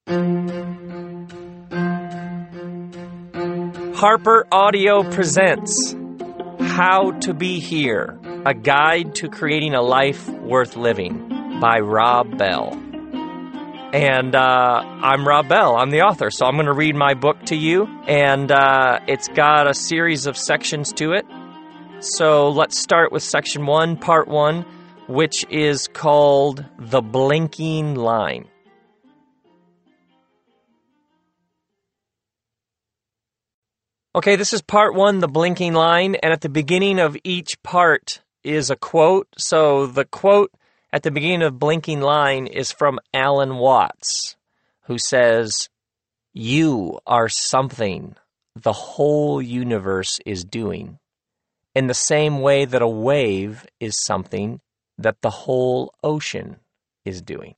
Harper Audio presents How to Be Here, a guide to creating a life worth living by Rob Bell. And I'm Rob Bell. I'm the author, so I'm going to read my book to you, and it's got a series of sections to it. So let's start with section 1, part 1, which is called The Blinking Line. Okay, this is part 1, The Blinking Line, and at the beginning of each part is a quote. So the quote at the beginning of Blinking Line is from Alan Watts, who says, "You are something the whole universe is doing, in the same way that a wave is something that the whole ocean is doing."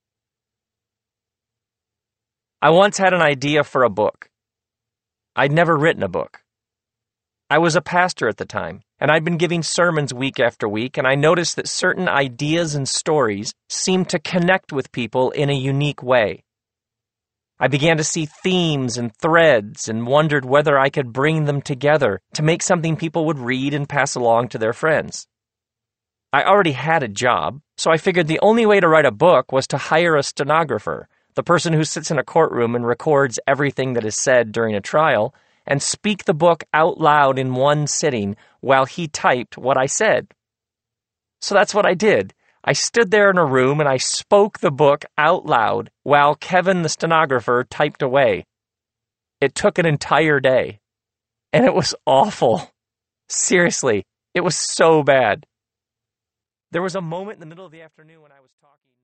I once had an idea for a book. I'd never written a book. I was a pastor at the time, and I'd been giving sermons week after week, and I noticed that certain ideas and stories seemed to connect with people in a unique way. I began to see themes and threads and wondered whether I could bring them together to make something people would read and pass along to their friends. I already had a job, so I figured the only way to write a book was to hire a stenographer, the person who sits in a courtroom and records everything that is said during a trial, and speak the book out loud in one sitting while he typed what I said. So that's what I did. I stood there in a room and I spoke the book out loud while Kevin, the stenographer, typed away. It took an entire day. And it was awful. Seriously, it was so bad. There was a moment in the middle of the afternoon when I was talking.